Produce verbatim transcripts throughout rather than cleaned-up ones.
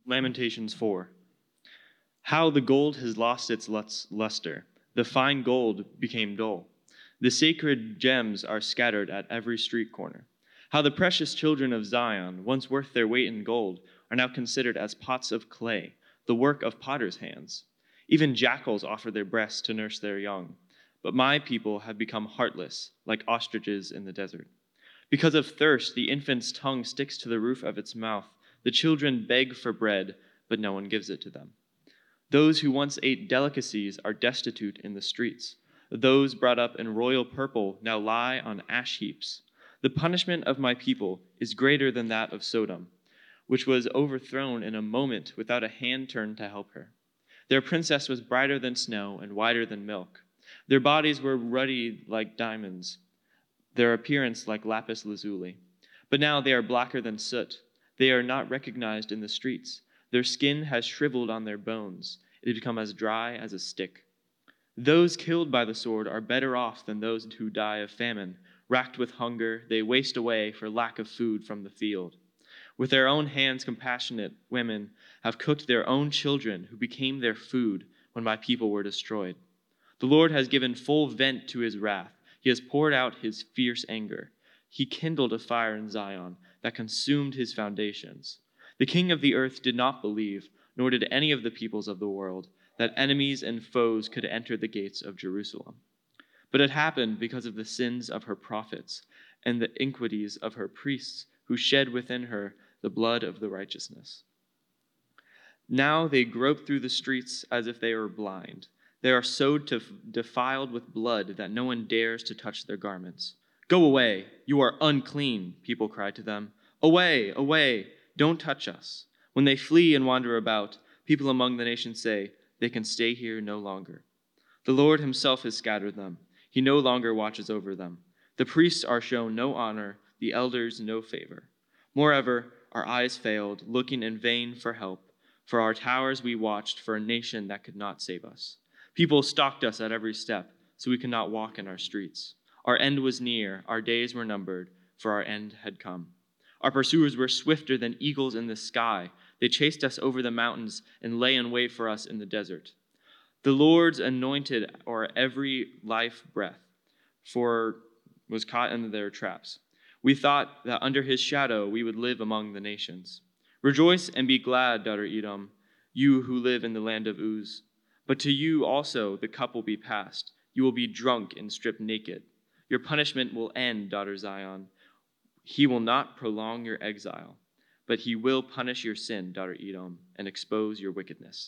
Lamentations four. How the gold has lost its luster. The fine gold became dull. The sacred gems are scattered at every street corner. How the precious children of Zion, once worth their weight in gold, are now considered as pots of clay, the work of potter's hands. Even jackals offer their breasts to nurse their young. But my people have become heartless, like ostriches in the desert. Because of thirst, the infant's tongue sticks to the roof of its mouth. The children beg for bread, but no one gives it to them. Those who once ate delicacies are destitute in the streets. Those brought up in royal purple now lie on ash heaps. The punishment of my people is greater than that of Sodom, which was overthrown in a moment without a hand turned to help her. Their princess was brighter than snow and whiter than milk. Their bodies were ruddy like diamonds, their appearance like lapis lazuli. But now they are blacker than soot. They are not recognized in the streets. Their skin has shriveled on their bones. It has become as dry as a stick. Those killed by the sword are better off than those who die of famine. Racked with hunger, they waste away for lack of food from the field. With their own hands, compassionate women have cooked their own children who became their food when my people were destroyed. The Lord has given full vent to his wrath. He has poured out his fierce anger. He kindled a fire in Zion that consumed his foundations. The king of the earth did not believe, nor did any of the peoples of the world, that enemies and foes could enter the gates of Jerusalem. But it happened because of the sins of her prophets and the iniquities of her priests, who shed within her the blood of the righteousness. Now they grope through the streets as if they were blind. They are so defiled with blood that no one dares to touch their garments. Go away, you are unclean, people cry to them. Away, away, don't touch us. When they flee and wander about, people among the nations say, they can stay here no longer. The Lord himself has scattered them. He no longer watches over them. The priests are shown no honor, the elders no favor. Moreover, our eyes failed, looking in vain for help. For our towers we watched for a nation that could not save us. People stalked us at every step, so we could not walk in our streets. Our end was near, our days were numbered, for our end had come. Our pursuers were swifter than eagles in the sky. They chased us over the mountains and lay in wait for us in the desert. The Lord's anointed our every life breath, for was caught in their traps. We thought that under his shadow we would live among the nations. Rejoice and be glad, daughter Edom, you who live in the land of Uz. But to you also the cup will be passed. You will be drunk and stripped naked. Your punishment will end, daughter Zion. He will not prolong your exile, but he will punish your sin, daughter Edom, and expose your wickedness.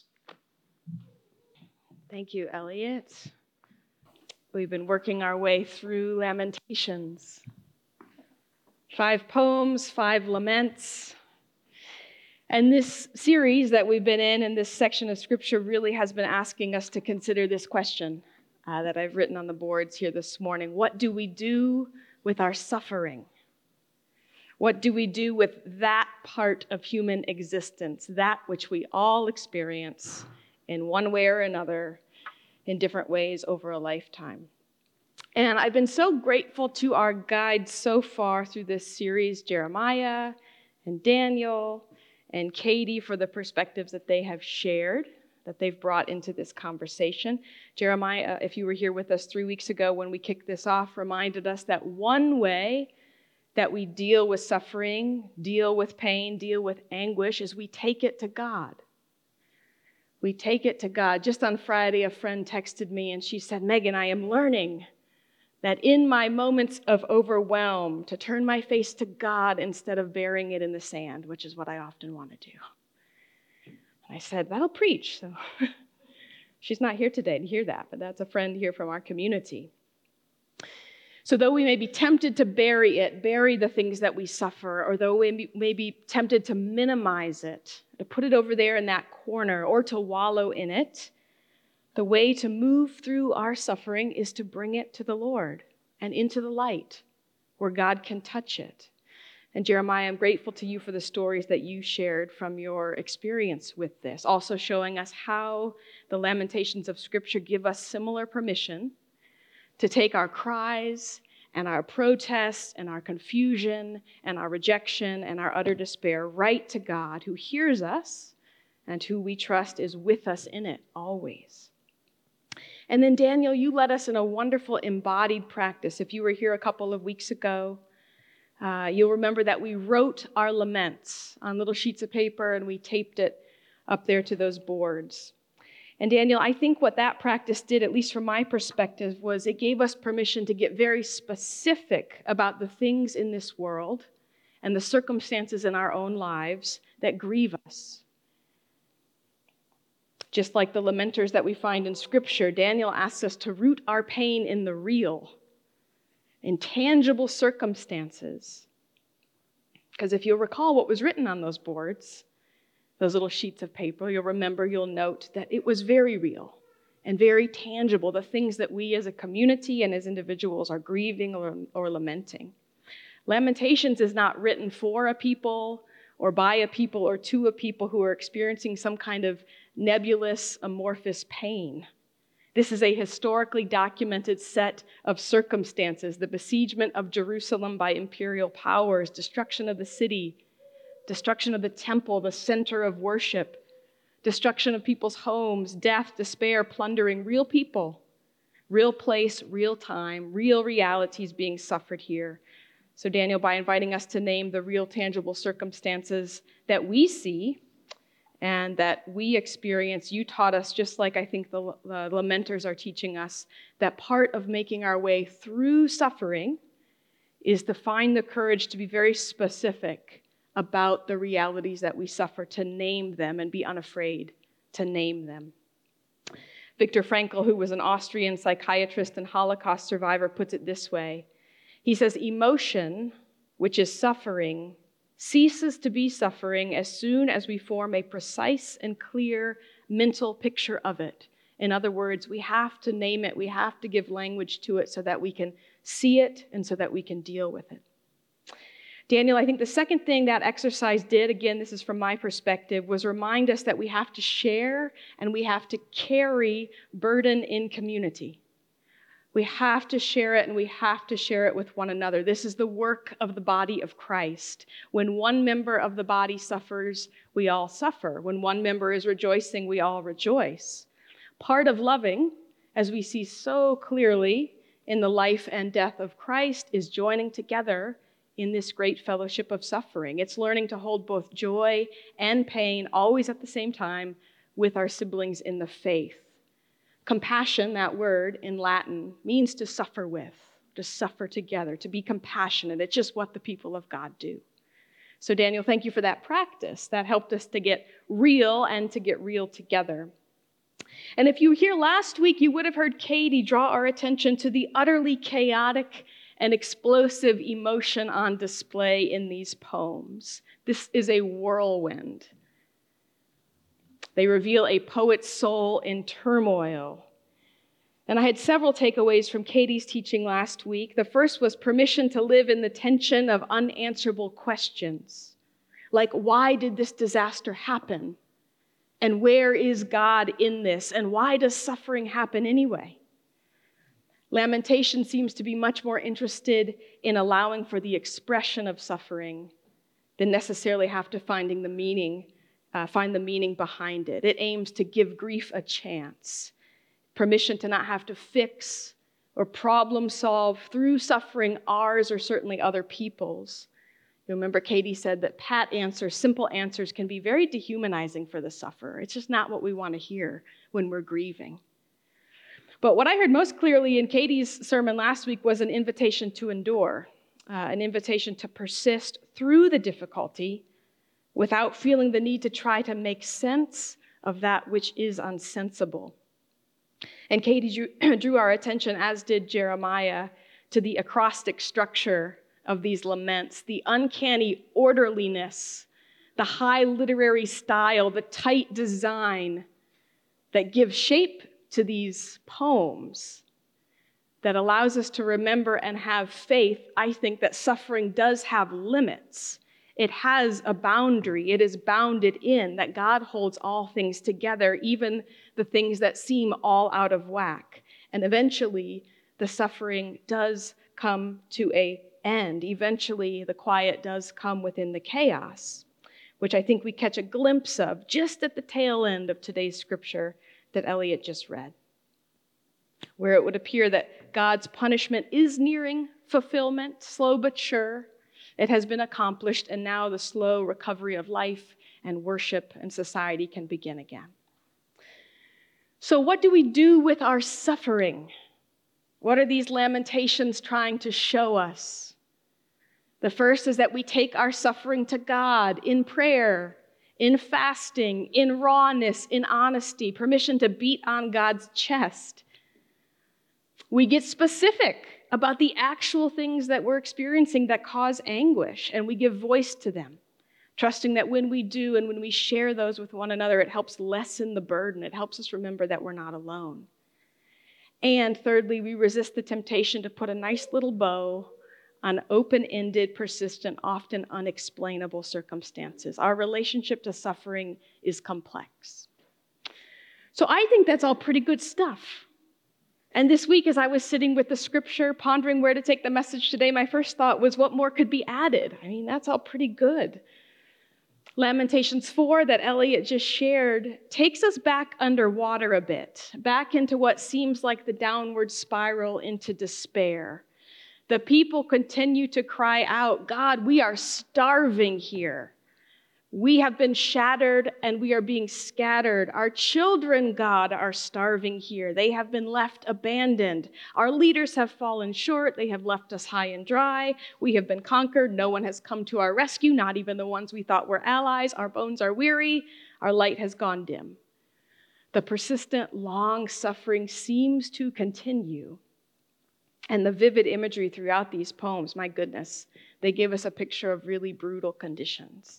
Thank you, Elliot. We've been working our way through Lamentations. Five poems, five laments. And this series that we've been in, and this section of Scripture, really has been asking us to consider this question uh, that I've written on the boards here this morning. What do we do with our suffering? What do we do with that part of human existence, that which we all experience in one way or another, in different ways over a lifetime? And I've been so grateful to our guides so far through this series, Jeremiah and Daniel and Katie, for the perspectives that they have shared, that they've brought into this conversation. Jeremiah, if you were here with us three weeks ago when we kicked this off, reminded us that one way that we deal with suffering, deal with pain, deal with anguish is we take it to God. We take it to God. Just on Friday, a friend texted me and she said, Megan, I am learning that in my moments of overwhelm, to turn my face to God instead of burying it in the sand, which is what I often want to do. And I said, that'll preach. So she's not here today to hear that, but that's a friend here from our community. So though we may be tempted to bury it, bury the things that we suffer, or though we may be tempted to minimize it, to put it over there in that corner, or to wallow in it, the way to move through our suffering is to bring it to the Lord and into the light where God can touch it. And Jeremiah, I'm grateful to you for the stories that you shared from your experience with this, also showing us how the Lamentations of Scripture give us similar permission to take our cries and our protests and our confusion and our rejection and our utter despair right to God, who hears us, and who we trust is with us in it always. And then, Daniel, you led us in a wonderful embodied practice. If you were here a couple of weeks ago, uh, you'll remember that we wrote our laments on little sheets of paper and we taped it up there to those boards. And Daniel, I think what that practice did, at least from my perspective, was it gave us permission to get very specific about the things in this world and the circumstances in our own lives that grieve us. Just like the lamenters that we find in Scripture, Daniel asks us to root our pain in the real, in tangible circumstances. Because if you'll recall what was written on those boards, those little sheets of paper, you'll remember, you'll note that it was very real and very tangible, the things that we as a community and as individuals are grieving or, or lamenting. Lamentations is not written for a people or by a people or to a people who are experiencing some kind of nebulous, amorphous pain. This is a historically documented set of circumstances: the besiegement of Jerusalem by imperial powers, destruction of the city, destruction of the temple, the center of worship, destruction of people's homes, death, despair, plundering, real people, real place, real time, real realities being suffered here. So Daniel, by inviting us to name the real tangible circumstances that we see and that we experience, you taught us, just like I think the, the lamenters are teaching us, that part of making our way through suffering is to find the courage to be very specific about the realities that we suffer, to name them and be unafraid to name them. Viktor Frankl, who was an Austrian psychiatrist and Holocaust survivor, puts it this way. He says, emotion, which is suffering, ceases to be suffering as soon as we form a precise and clear mental picture of it. In other words, we have to name it, we have to give language to it so that we can see it and so that we can deal with it. Daniel, I think the second thing that exercise did, again, this is from my perspective, was remind us that we have to share and we have to carry burden in community. We have to share it, and we have to share it with one another. This is the work of the body of Christ. When one member of the body suffers, we all suffer. When one member is rejoicing, we all rejoice. Part of loving, as we see so clearly in the life and death of Christ, is joining together in this great fellowship of suffering. It's learning to hold both joy and pain always at the same time with our siblings in the faith. Compassion, that word in Latin, means to suffer with, to suffer together, to be compassionate. It's just what the people of God do. So Daniel, thank you for that practice. That helped us to get real and to get real together. And if you were here last week, you would have heard Katie draw our attention to the utterly chaotic and explosive emotion on display in these poems. This is a whirlwind. They reveal a poet's soul in turmoil. And I had several takeaways from Katie's teaching last week. The first was permission to live in the tension of unanswerable questions, like, why did this disaster happen? And where is God in this? And why does suffering happen anyway? Lamentation seems to be much more interested in allowing for the expression of suffering than necessarily have to finding the meaning, uh, find the meaning behind it. It aims to give grief a chance, permission to not have to fix or problem solve through suffering ours or certainly other people's. You remember Katie said that pat answers, simple answers, can be very dehumanizing for the sufferer. It's just not what we want to hear when we're grieving. But what I heard most clearly in Katie's sermon last week was an invitation to endure, uh, an invitation to persist through the difficulty without feeling the need to try to make sense of that which is unsensible. And Katie drew, drew our attention, as did Jeremiah, to the acrostic structure of these laments, the uncanny orderliness, the high literary style, the tight design that gives shape to these poems, that allows us to remember and have faith, I think, that suffering does have limits. It has a boundary. It is bounded in, that God holds all things together, even the things that seem all out of whack. And eventually, the suffering does come to an end. Eventually, the quiet does come within the chaos. which I think we catch a glimpse of just at the tail end of today's scripture that Elliot just read, where it would appear that God's punishment is nearing fulfillment, slow but sure. It has been accomplished, and now the slow recovery of life and worship and society can begin again. So what do we do with our suffering? What are these lamentations trying to show us? The first is that we take our suffering to God in prayer, in fasting, in rawness, in honesty, permission to beat on God's chest. We get specific about the actual things that we're experiencing that cause anguish, and we give voice to them, trusting that when we do and when we share those with one another, it helps lessen the burden. It helps us remember that we're not alone. And thirdly, we resist the temptation to put a nice little bow on open-ended, persistent, often unexplainable circumstances. Our relationship to suffering is complex. So I think that's all pretty good stuff. And this week, as I was sitting with the scripture, pondering where to take the message today, my first thought was, what more could be added? I mean, that's all pretty good. Lamentations four that Elliot just shared takes us back underwater a bit, back into what seems like the downward spiral into despair. The people continue to cry out, God, we are starving here. We have been shattered and we are being scattered. Our children, God, are starving here. They have been left abandoned. Our leaders have fallen short. They have left us high and dry. We have been conquered. No one has come to our rescue, not even the ones we thought were allies. Our bones are weary. Our light has gone dim. The persistent, long suffering seems to continue. And the vivid imagery throughout these poems, my goodness, they give us a picture of really brutal conditions.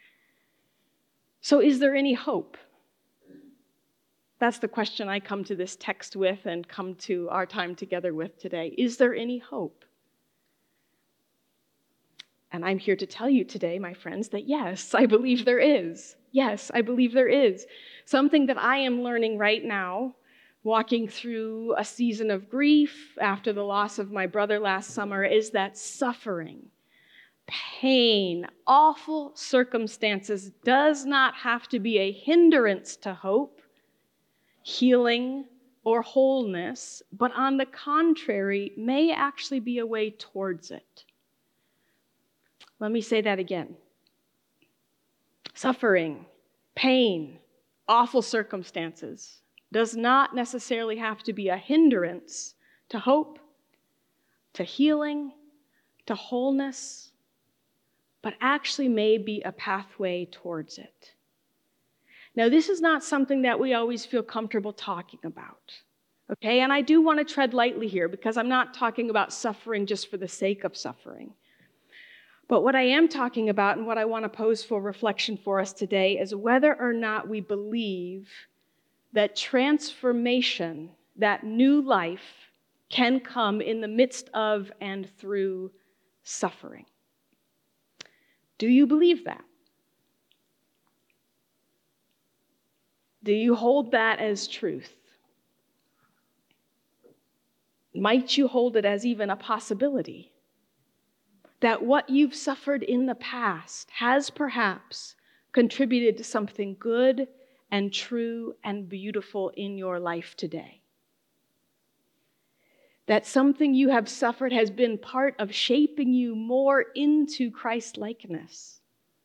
So is there any hope? That's the question I come to this text with and come to our time together with today. Is there any hope? And I'm here to tell you today, my friends, that yes, I believe there is. Yes, I believe there is. Something that I am learning right now, walking through a season of grief after the loss of my brother last summer, is that suffering, pain, awful circumstances does not have to be a hindrance to hope, healing, or wholeness, but on the contrary, may actually be a way towards it. Let me say that again. Suffering, pain, awful circumstances does not necessarily have to be a hindrance to hope, to healing, to wholeness, but actually may be a pathway towards it. Now, this is not something that we always feel comfortable talking about, okay? And I do want to tread lightly here because I'm not talking about suffering just for the sake of suffering. But what I am talking about and what I want to pose for reflection for us today is whether or not we believe that transformation, that new life, can come in the midst of and through suffering. Do you believe that? Do you hold that as truth? Might you hold it as even a possibility? That what you've suffered in the past has perhaps contributed to something good and true and beautiful in your life today. That something you have suffered has been part of shaping you more into Christ-likeness.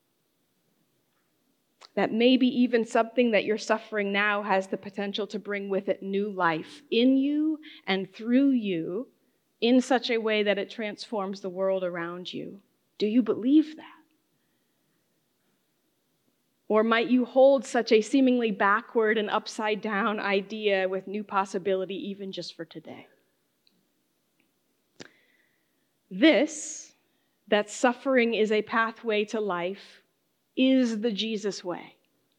That maybe even something that you're suffering now has the potential to bring with it new life in you and through you in such a way that it transforms the world around you. Do you believe that? Or might you hold such a seemingly backward and upside down idea with new possibility even just for today? This, that suffering is a pathway to life, is the Jesus way.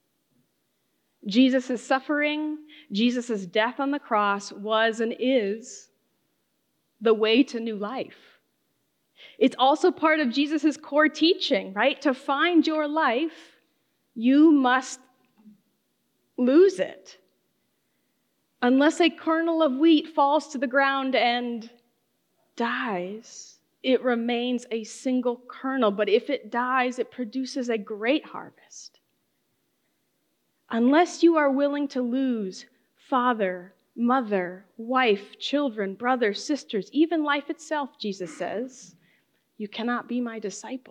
Jesus' suffering, Jesus' death on the cross was and is the way to new life. It's also part of Jesus' core teaching, right? To find your life, you must lose it. Unless a kernel of wheat falls to the ground and dies, it remains a single kernel, but if it dies, it produces a great harvest. Unless you are willing to lose father, mother, wife, children, brothers, sisters, even life itself, Jesus says, you cannot be my disciple.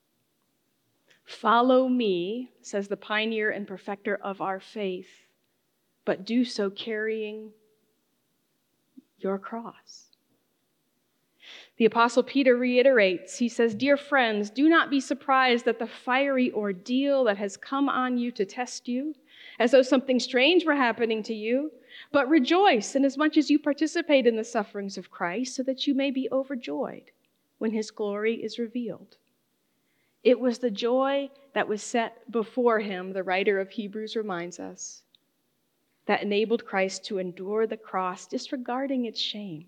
Follow me, says the pioneer and perfecter of our faith, but do so carrying your cross. The Apostle Peter reiterates, he says, "Dear friends, do not be surprised at the fiery ordeal that has come on you to test you, as though something strange were happening to you, but rejoice inasmuch as you participate in the sufferings of Christ, so that you may be overjoyed when his glory is revealed." It was the joy that was set before him, the writer of Hebrews reminds us, that enabled Christ to endure the cross, disregarding its shame.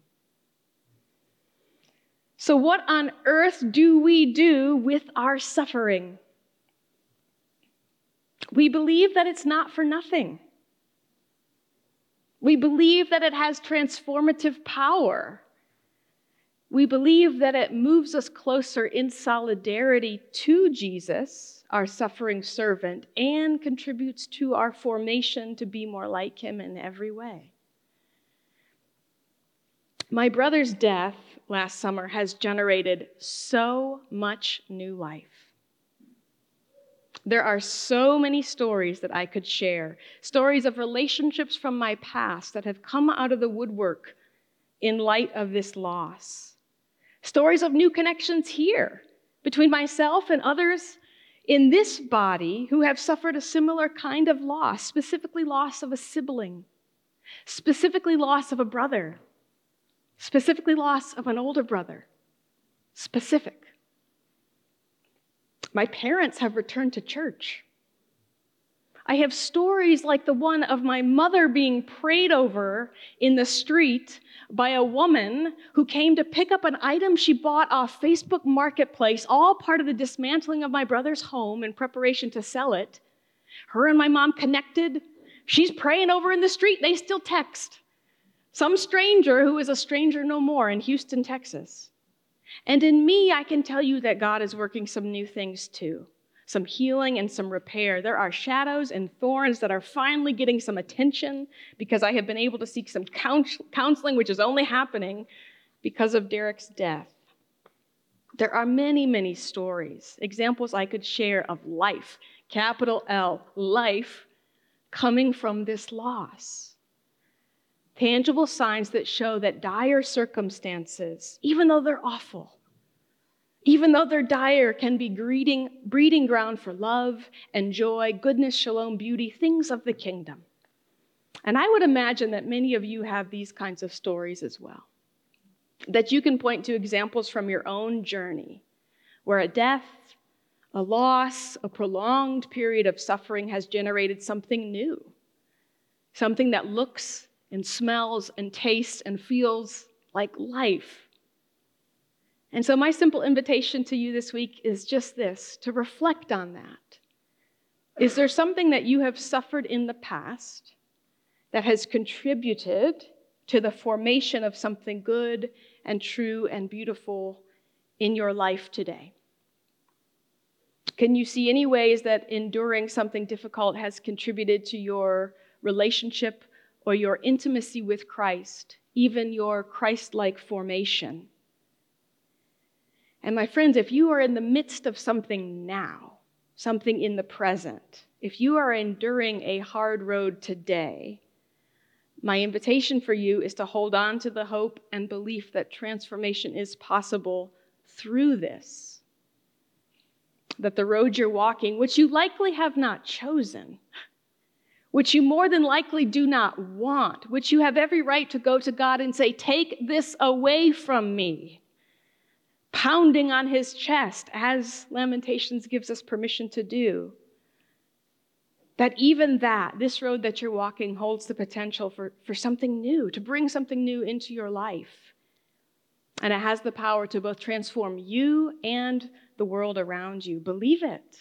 So what on earth do we do with our suffering? We believe that it's not for nothing. We believe that it has transformative power. We believe that it moves us closer in solidarity to Jesus, our suffering servant, and contributes to our formation to be more like him in every way. My brother's death last summer has generated so much new life. There are so many stories that I could share, stories of relationships from my past that have come out of the woodwork in light of this loss. Stories of new connections here between myself and others in this body who have suffered a similar kind of loss, specifically loss of a sibling, specifically loss of a brother, specifically loss of an older brother, specific. My parents have returned to church. I have stories like the one of my mother being prayed over in the street by a woman who came to pick up an item she bought off Facebook Marketplace, all part of the dismantling of my brother's home in preparation to sell it. Her and my mom connected. She's praying over in the street. They still text. Some stranger who is a stranger no more in Houston, Texas. And in me, I can tell you that God is working some new things too. Some healing and some repair. There are shadows and thorns that are finally getting some attention because I have been able to seek some counseling, which is only happening because of Derek's death. There are many, many stories, examples I could share of life, capital L, life, coming from this loss. Tangible signs that show that dire circumstances, even though they're awful, even though they're dire, can be breeding, breeding ground for love and joy, goodness, shalom, beauty, things of the kingdom. And I would imagine that many of you have these kinds of stories as well, that you can point to examples from your own journey where a death, a loss, a prolonged period of suffering has generated something new, something that looks and smells and tastes and feels like life. And so my simple invitation to you this week is just this, to reflect on that. Is there something that you have suffered in the past that has contributed to the formation of something good and true and beautiful in your life today? Can you see any ways that enduring something difficult has contributed to your relationship or your intimacy with Christ, even your Christ-like formation? And my friends, if you are in the midst of something now, something in the present, if you are enduring a hard road today, my invitation for you is to hold on to the hope and belief that transformation is possible through this. That the road you're walking, which you likely have not chosen, which you more than likely do not want, which you have every right to go to God and say, "Take this away from me," pounding on his chest, as Lamentations gives us permission to do, that even that, this road that you're walking, holds the potential for, for something new, to bring something new into your life. And it has the power to both transform you and the world around you. Believe it.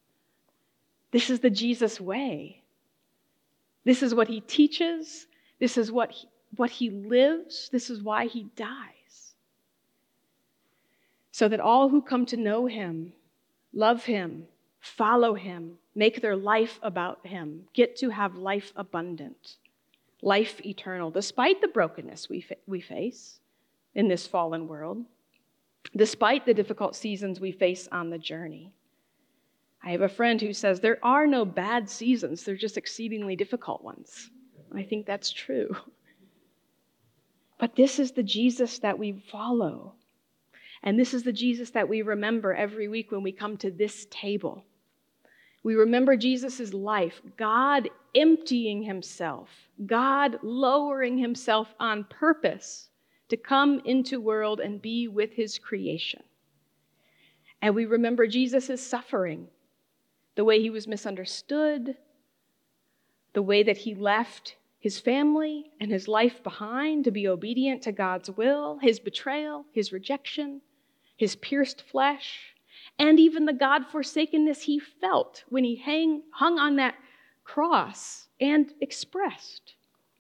This is the Jesus way. This is what he teaches. This is what he, what he lives. This is why he dies. so that all who come to know him, love him, follow him, make their life about him, get to have life abundant, life eternal, despite the brokenness we, fa- we face in this fallen world, despite the difficult seasons we face on the journey. I have a friend who says there are no bad seasons, they're just exceedingly difficult ones. I think that's true. But this is the Jesus that we follow. And this is the Jesus that we remember every week when we come to this table. We remember Jesus' life, God emptying himself, God lowering himself on purpose to come into world and be with his creation. And we remember Jesus' suffering, the way he was misunderstood, the way that he left his family and his life behind to be obedient to God's will, his betrayal, his rejection, his pierced flesh, and even the God-forsakenness he felt when he hang, hung on that cross and expressed.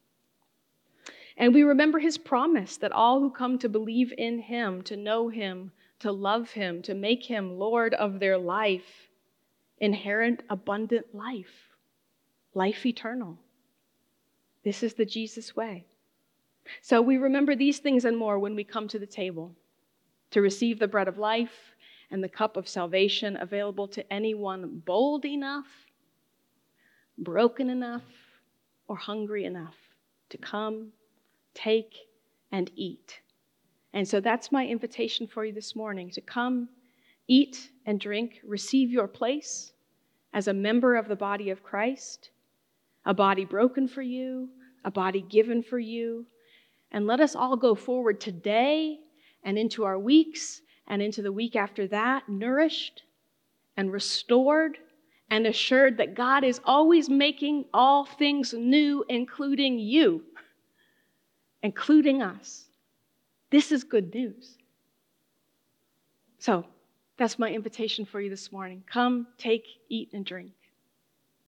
And we remember his promise that all who come to believe in him, to know him, to love him, to make him Lord of their life, inherit abundant life, life eternal. This is the Jesus way. So we remember these things and more when we come to the table to receive the bread of life and the cup of salvation available to anyone bold enough, broken enough, or hungry enough to come, take, and eat. And so that's my invitation for you this morning, to come, eat, and drink, receive your place as a member of the body of Christ, a body broken for you, a body given for you. And let us all go forward today and into our weeks and into the week after that, nourished and restored and assured that God is always making all things new, including you, including us. This is good news. So that's my invitation for you this morning. Come, take, eat, and drink.